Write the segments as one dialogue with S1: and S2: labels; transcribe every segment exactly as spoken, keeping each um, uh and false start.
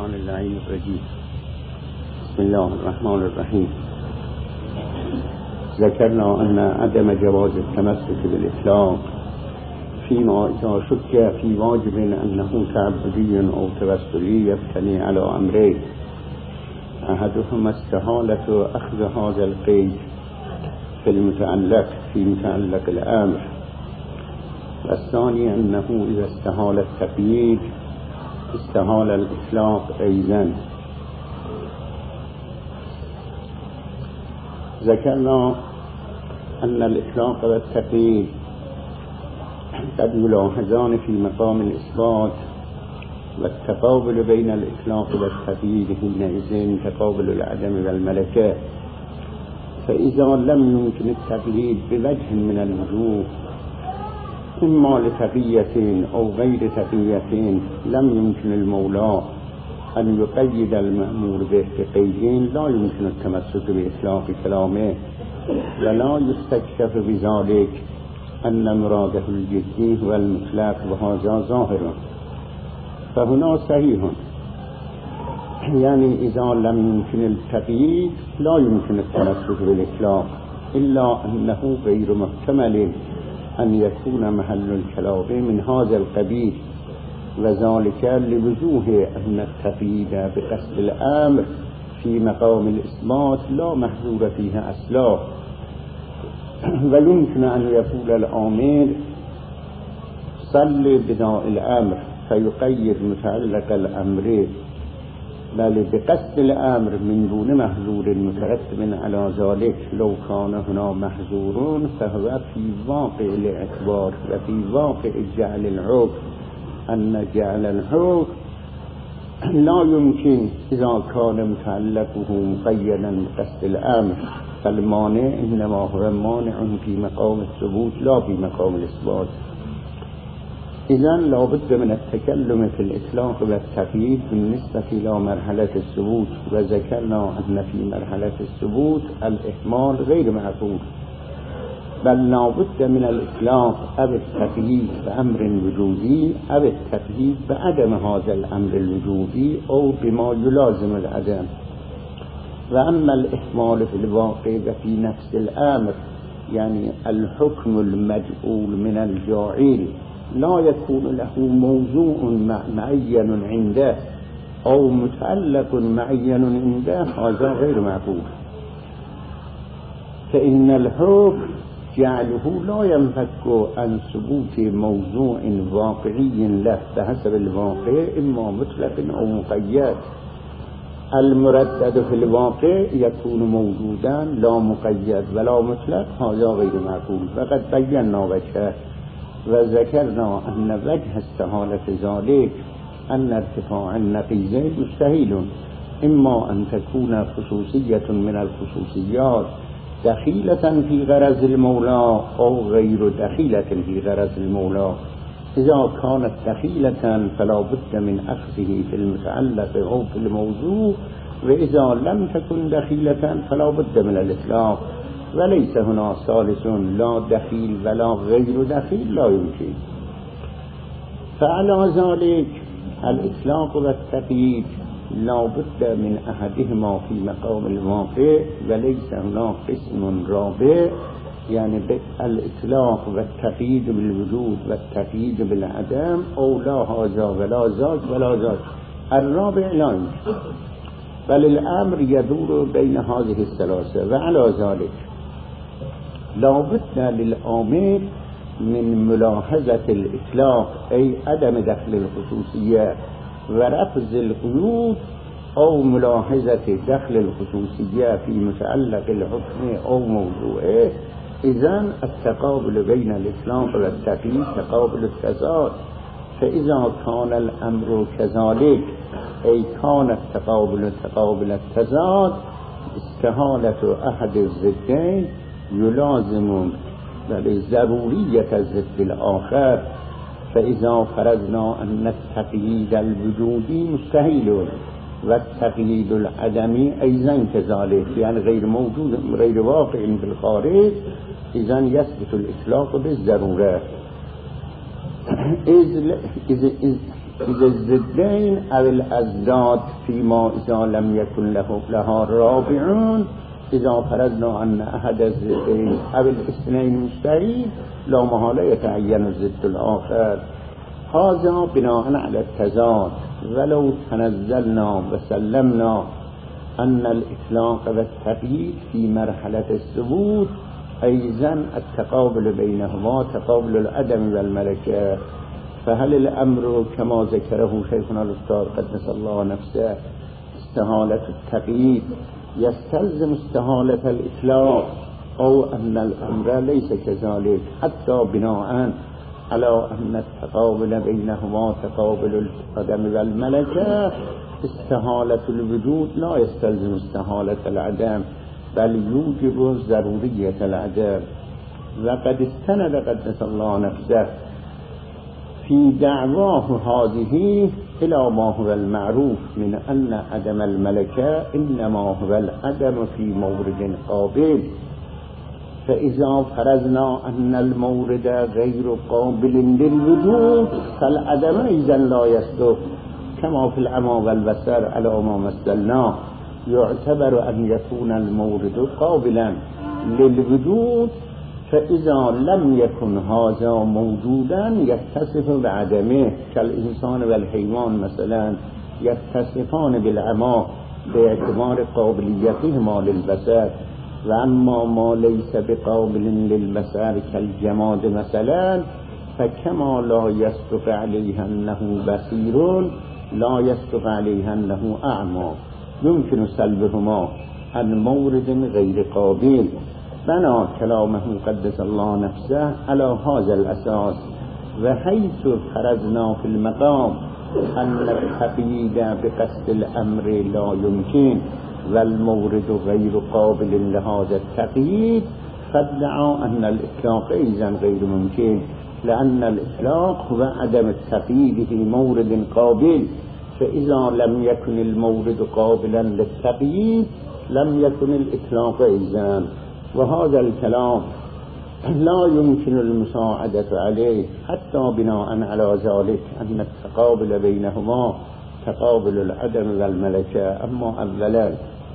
S1: الشیطان اللعین الرجیم. بسم الله الرحمن الرحیم. ذکرنا ان عدم جواز التمسك بالاطلاق فيما اذا شك في واجب انه تعبدي او توسلي يبتني على امرين: احدهما استحالة اخذ هذا القيد في المتعلق في متعلق الامر، والثاني انه اذا استحال التقييد استحال الاطلاق ايضا. ذكرنا ان الاطلاق والتقييد قد يلاحظان في مقام الاثبات، والتقابل بين الاطلاق والتقييد حينئذ تقابل العدم والملكه. فاذا لم يمكن التقييد بوجه من الوجوه إما لتقية أو غير تقية، لم يمكن المولى أن يقيد المأمور به بقيدين لا يمكن التمسك بإطلاق كلامه، ولا يستكشف بذلك أن مراده الجدي هو المطلق وهذا ظاهر. فهنا صحيح، يعني إذا لم يمكن التقييد لا يمكن التمسك بالإطلاق، إلا أنه غير محتمل أن يكون محل الكلام من هذا القبيل، وذلك لوجوه أن التقييد بقصد الأمر في مقام الإثبات لا محذور فيها أصلا. ويمكن أن يقول الآمر صل بداء الأمر فيقيد متعلق الأمر، بل بقصد الأمر من دون محذور مترتب على ذلك. لو كان هنا محذور فهو في واقع الاعتبار وفي واقع جعل الحكم، أن جعل الحكم لا يمكن إذا كان متعلقه مقيدا بقصد الأمر، فالمانع إنما هو مانع في مقام الثبوت لا في مقام الإثبات. إذن لا بد من التكلم في الإطلاق والتقييد بالنسبة إلى مرحلة الثبوت، وذكرنا أن في مرحلة الثبوت الإحمال غير معقول، بل لا بد من الإطلاق أو التقييد بأمر وجودي أو التقييد بعدم هذا الأمر الوجودي أو بما يلازم العدم. وأما الإحمال في الواقع وفي نفس الأمر، يعني الحكم المجعول من الجاعل لا يكون له موضوع معين عنده أو متعلق معين عنده، هذا غير معقول. فإن الحكم جعله لا ينفك عن ثبوت موضوع واقعي له بحسب الواقع، إما مطلق أو مقيد. المردد في الواقع يكون موجودا لا مقيد ولا مطلق، هذا غير معقول. فقد بينا وجهه وذكرنا أن وجه استحالة ذلك أن ارتفاع النقيضين مستحيل، إما أن تكون خصوصية من الخصوصيات دخيلة في غرض المولى أو غير دخيلة في غرض المولى. إذا كانت دخيلة فلا بد من أخذه في المتعلق أو في الموضوع، وإذا لم تكن دخيلة فلا بد من الإطلاق. وليس هنا ثالث لا دخيل ولا غير دخيل، لا يمكن. فعلى ذلك الإطلاق والتقييد لا بد من أحدهما في مقام الواقع، وليس هنا قسم رابع، يعني الإطلاق والتقييد بالوجود والتقييد بالعدم، أو لا هذا ولا ذاك ولا ذاك. الرابع لا يمكن، بل الأمر يدور بين هذه الثلاثة. وعلى ذلك لا بد للآمر من ملاحظة الإطلاق، أي عدم دخل الخصوصية ورفض القيود، أو ملاحظة دخل الخصوصية في متعلق الحكم أو موضوعه. إذن التقابل بين الإطلاق والتقييد تقابل التضاد. فإذا كان الأمر كذلك، أي كان التقابل تقابل التضاد، استحالة أحد الضدين يلازم ضرورية الضد الآخر. فإذا فرضنا أن التقييد الوجودي مستحيل والتقييد العدمي أيضا كذلك، يعني غير موجود غير واقع بالخارج، إذن يثبت الإطلاق بالضرورة. إذ, إذ, إذ الزدين أو الأزداد فيما إذا لم يكن له لها رابعون إذا فرضنا أن أحد الزدين أو الاثنين مستعيد لا محالة يتعين الزد الآخر. هذا بناء على التزاد. ولو تنزلنا وسلمنا أن الإطلاق والتقييد في مرحلة الثبوت أيضا التقابل بينهما تقابل العدم والملكة، فهل الأمر كما ذكره شيخنا الأستاذ قدس الله نفسه استحالة التقييد يستلزم استحالة الإطلاق، أو أن الأمر ليس كذلك حتى بناء على أن التقابل بينهما تقابل العدم والملكة استحالة الوجود لا يستلزم استحالة العدم بل يوجب ضرورية العدم. وقد استند قدس الله نفسه في دعواه هذه إلى ما هو المعروف من أن عدم الملكة إنما هو العدم في مورد قابل، فإذا فرضنا أن المورد غير قابل للوجود فالعدم إذن لا يصدق كما في العمى والبصر على ما مثلناه. يعتبر أن يكون المورد قابلا للوجود، فإذا لم يكن هذا موجودا يتصف بعدمه، كالإنسان والحيوان مثلا يتصفان بالعمى باعتبار قابليتهما للبصر، وأما ما ليس بقابل للبصر كالجماد مثلا فكما لا يصدق عليه أنه بصير لا يصدق عليه أنه أعمى، يمكن سلبهما عن مورد غير قابل. بنى كلامه قدس الله نفسه على هذا الأساس. وحيث فرضنا في المقام أن التقييد بقصد الأمر لا يمكن والمورد غير قابل لهذا التقييد فادعى أن الإطلاق إذن غير ممكن، لأن الإطلاق هو عدم التقييد في مورد قابل، فإذا لم يكن المورد قابلا للتقييد لم يكن الإطلاق إذن. وهذا الكلام لا يمكن المساعدة عليه حتى بناء على ذلك أن التقابل بينهما تقابل العدم والملكة. أما أولا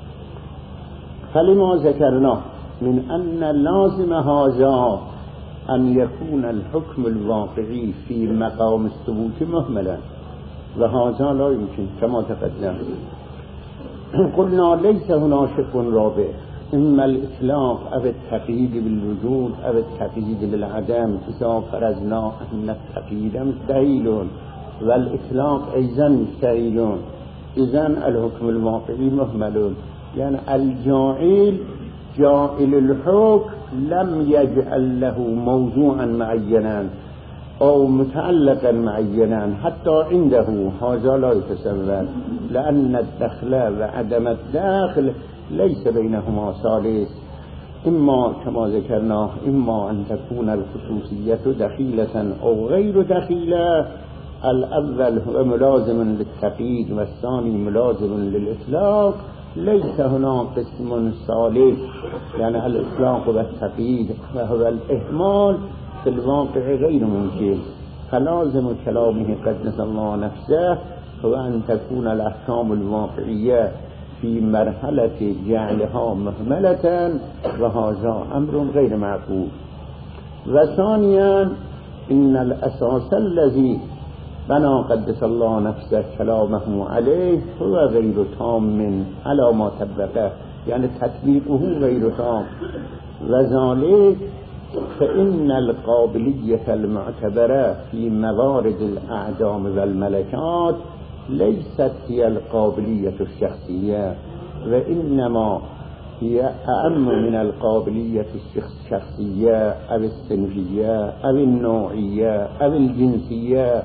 S1: فلما ذكرنا من أن لازم هذا أن يكون الحكم الواقعي في مقام الثبوت مهملا، وهذا لا يمكن كما تقدم. قلنا ليس هنا شق رابع، إما الإطلاق أو التقييد بالوجود أو التقييد بالعدم. إذا فرضنا أن التقييد مستحيل والإطلاق أيضا مستحيل إذن الحكم الواقعي مهمل، يعني الجاعل جاعل الحكم لم يجعل له موضوعا معينا أو متعلقا معينا حتى عنده، هذا لا يتصور، لأن الدخل وعدم الداخل ليس بينهما ثالث، إما كما ذكرنا إما أن تكون الخصوصية دخيلة أو غير دخيلة. الأول هو ملازم للتقييد والثاني ملازم للإطلاق، ليس هنا قسم ثالث، يعني الإطلاق والتقييد وهو الإهمال في الواقع غير ممكن. فلازم كلامه قدس الله نفسه هو أن تكون الأحكام الواقعية في مرحلة جعلها مهملة، وهذا أمر غير معقول. وثانيا إن الأساس الذي بنى قدس الله نفسه كلامه عليه هو غير تام على ما طبقه، يعني تطبيقه غير تام، وذلك فإن القابلية المعتبرة في موارد الأعدام والملكات ليست هي القابلية الشخصية، وإنما هي أهم من القابلية الشخصية أو الصنفية أو النوعية أو الجنسية.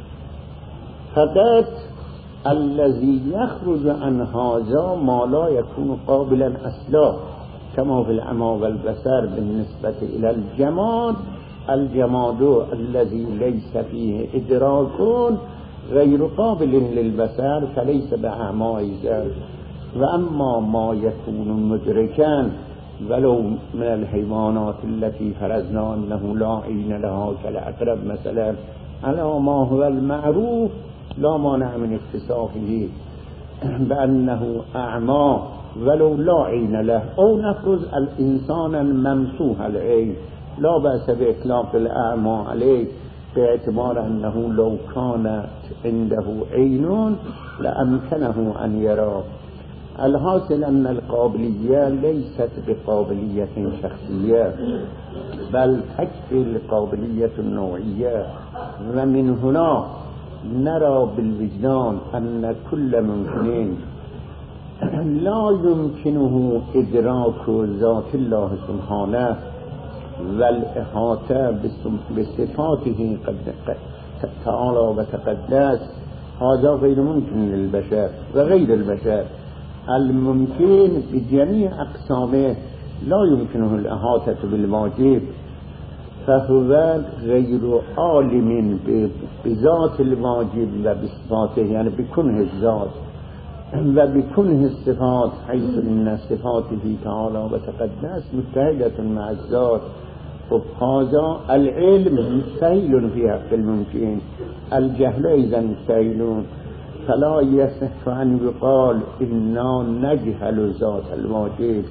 S1: فقط الذي يخرج عن هذا ما لا يكون قابلا أصلا، كما في العمى والبصر بالنسبة إلى الجماد. الجماد الذي ليس فيه إدراك غير قابل للبصر فليس بأعمى إذن. وأما ما يكون مدركا ولو من الحيوانات التي فرضنا أنه لا عين لها كالعقرب مثلا على ما هو المعروف، لا مانع من اتصافه بأنه أعمى ولو لا عين له، أو نفرض الإنسان الممسوح العين لا بأس بإطلاق الأعمى عليه باعتبار أنه لو كانت عنده عين لأمكنه أن يرى. الحاصل أن القابلية ليست بقابلية شخصية بل تكفي القابلية النوعية، ومن هنا نرى بالوجدان أن كل ممكن لا يمكنه إدراك ذات الله سبحانه والإحاطة بصفاته تعالى وتقدس، هذا غير ممكن للبشر وغير البشر. الممكن بجميع أقسامه لا يمكنه الإحاطة بالواجب، فهو غير عالم بذات الواجب وبصفاته، يعني بكنه الذات وبكنه الصفات، حيث إن صفاته تعالى وتقدس متحدة مع الذات. هذا العلم مستحيل في حق الممكن، الجهل أيضا مستحيل، فلا يصح أن يقال إنا نجهل ذات الواجب.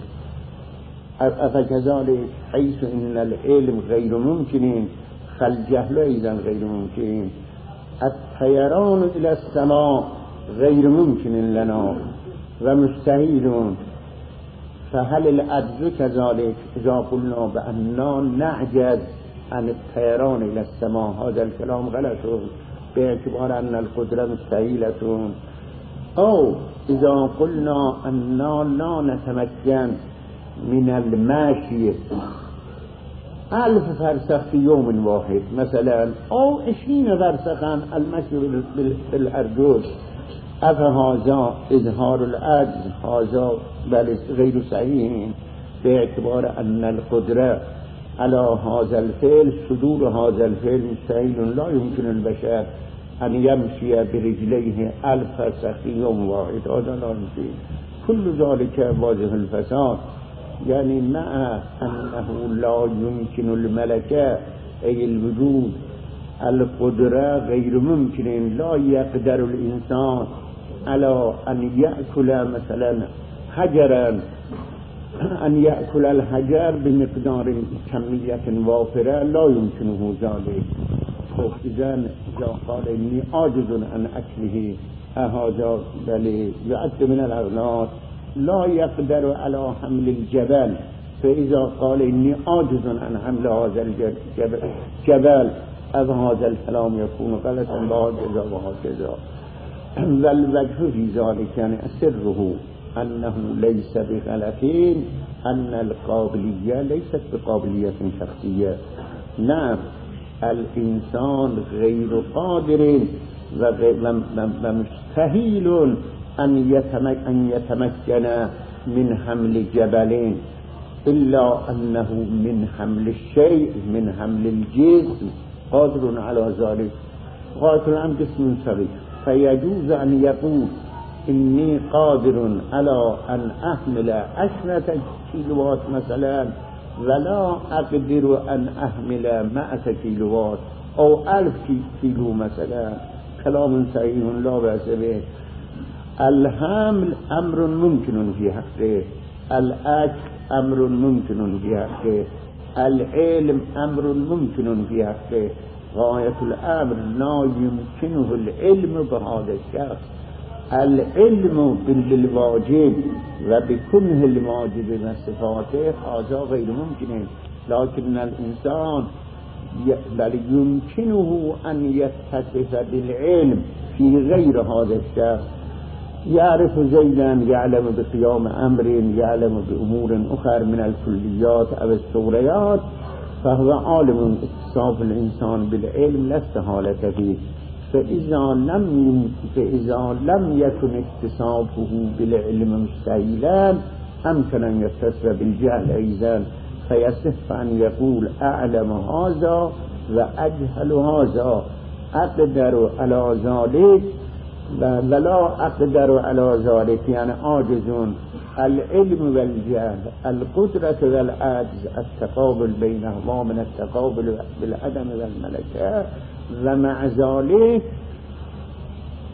S1: أفكذلك حيث إن العلم غير ممكن فالجهل أيضا غير ممكن. الطيران إلى السماء غير ممكن لنا ومستحيل، فهل العجز كذلك؟ إذا قلنا بأننا نعجز عن الطيران إلى السماء هذا الكلام غلط باعتبار أن القدرة مستحيلة. أو إذا قلنا أننا لا نتمكن من الماشي ألف فرسخ في يوم واحد مثلا، أو عشرين فرسخا المشي بالأرجل، أفهذا إظهار العجز؟ هذا بل غير صحيح باعتبار أن القدرة على هذا الفعل صدور هذا الفعل مستحيل، لا يمكن البشر أن يمشي برجليه ألف فرسخ في يوم واحد، هذا لا يمكن. كل ذلك واضح الفساد، يعني مع أنه لا يمكن الملكة أي الوجود، القدرة غير ممكن، لا يقدر الإنسان على أن يأكل مثلا حجرا، أن يأكل الحجر بمقدار كمية وافرة، لا يمكنه ذلك. إذن إذا قال إني عاجز عن أكله هذا بل يعد من الأغلاط، لا يقدر على حمل الجبل، فإذا قال إني عاجز عن حمل هذا الجبل هذا الكلام يكون غلطا بهكذا وهكذا. والوجه في ذلك يعني سره أنه ليس بغلطين، أن القابلية ليست بقابلية شخصية. نعم الإنسان غير قادر ومستحيل أن يتمكن من حمل جبلين، إلا أنه من حمل الشيء، من حمل الجسم قادر على ذلك. قاتل عن جسم صغير، فيجوز أن يقول إني قادر على أن أحمل عشرة كيلوات مثلا، ولا أقدر أن أحمل مائة كيلوات أو ألف كيلو مثلا، كلام صحيح لا بأس به. الحمل أمر ممكن في حقه، الأكل أمر ممكن في حقه، العلم أمر ممكن في حقه. غاية الأمر لا يمكنه العلم بهذا الشخص. العلم بالواجب وبكنه الواجب وصفاته هذا غير ممكن، لكن الإنسان بل يمكنه أن يتصف بالعلم في غير هذا الشخص. يعرف زيدا، يعلم بقيام أمر، يعلم بأمور أخرى من الكليات أو السوريات، فهو عالم. اتصاف الإنسان بالعلم لا استحالة فيه، فإذا لم فإذا لم يكن اتصافه بالعلم مستحيلا أمكن أن يتصف بالجهل أيضا، فيصح أن يقول أعلم هذا وأجهل هذا، أقدر على ذلك ولا أقدر على ذلك، يعني عاجز. العلم والجهل، القدرة والعجز، التقابل بينهما من التقابل بالعدم والملكة، ومع ذلك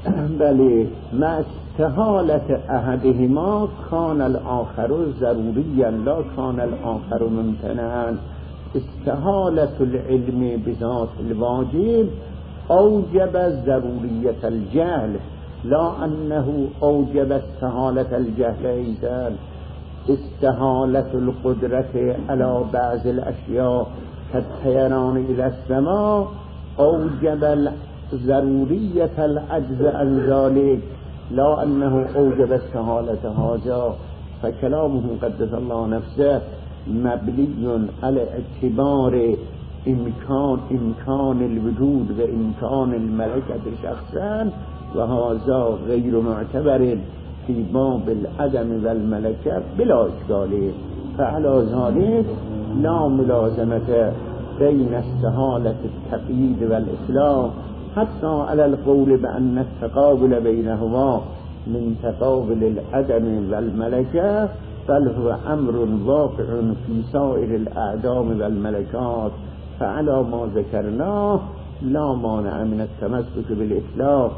S1: بله مع استحالة احدهما كان الآخر ضروريا لا كان الآخر ممتنعا. استحالة العلم بذات الواجب أوجب ضرورية الجهل لا أنه أوجب استحالة الجهل أيضا. استحالة القدرة على بعض الأشياء كالطيران إلى السماء أوجب ضرورية العجز عن ذلك لا أنه أوجب استحالة هذا. فكلامه قدس الله نفسه مبني على اعتبار إمكان إمكان الوجود وإمكان الملكة شخصا، وهذا غير معتبر في باب العدم والملكة بلا إشكال. فعلى ذلك لا ملازمة بين استحالة التقييد والإسلام حتى على القول بأن التقابل بينهما من تقابل العدم والملكة، بل هو أمر واقع في سائر الأعدام والملكات. فعلى ما ذكرناه لا مانع من التمسك بالإسلام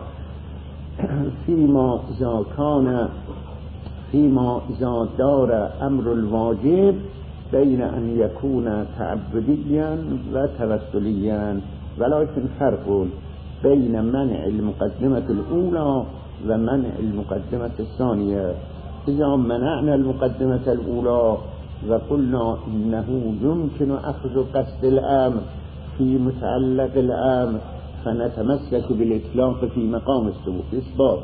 S1: فيما إذا كان فيما إذا دار أمر الواجب بين أن يكون تعبديا وتوسليا، ولكن فرق بين منع المقدمة الأولى ومنع المقدمة الثانية. إذا منعنا المقدمة الأولى وقلنا إنه يمكن أخذ قصد الأمر في متعلق الأمر فنتمسك بالإطلاق في مقام الإثبات،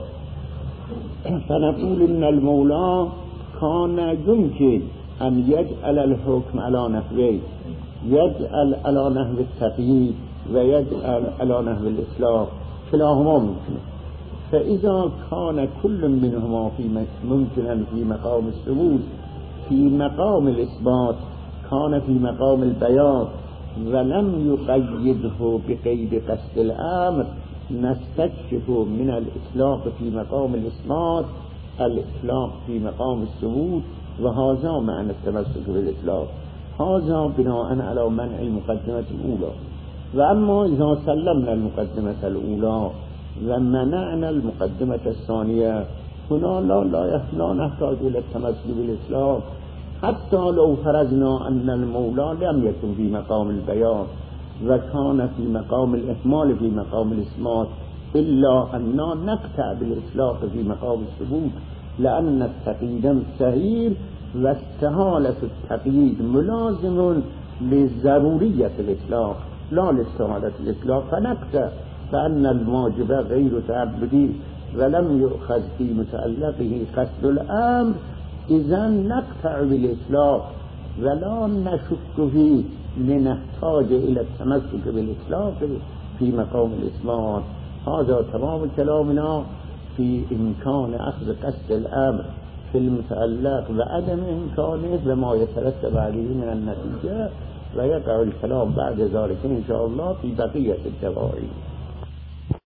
S1: فنقول إن المولى كان يمكن أن يجعل الحكم على نحوين، يجعل على نحو التقييد ويجعل على نحو الإطلاق، كلاهما ممكن. فإذا كان كل منهما في ممكنا في مقام الثبوت في مقام الإثبات كان في مقام البيان ولم يقيده بقيد قصد الأمر، نستكشف من الإطلاق في مقام الإثبات الإطلاق في مقام الثبوت، وهذا معنى التمسك بالإطلاق. هذا بناء على منع المقدمة الأولى. وأما إذا سلمنا المقدمة الأولى ومنعنا المقدمة الثانية هنا لا لا لا نحتاج إلى التمسك بالإسلام، حتى لو فرضنا أن المولى لم يكن في مقام البيان وكان في مقام الإحمال في مقام الإثبات، إلا أننا نقطع بالإطلاق في مقام الثبوت، لأن التقييد سهيل واستحالة التقييد ملازم لضرورية الإطلاق لا لاستحالة الإطلاق، فنقطع فأن الواجب غير تعبدي ولم يؤخذ في متعلقه قصد الأمر، إذا نقطع بالإطلاق ولا نشك فيه لنحتاج إلى التمسك بالإطلاق في مقام الإثبات. هذا تمام كلامنا في إمكان أخذ قصد الأمر في المتعلق وعدم إمكانه وما يترتب عليه من النتيجة، ويقع الكلام بعد ذلك إن شاء الله في بقية الدواعي.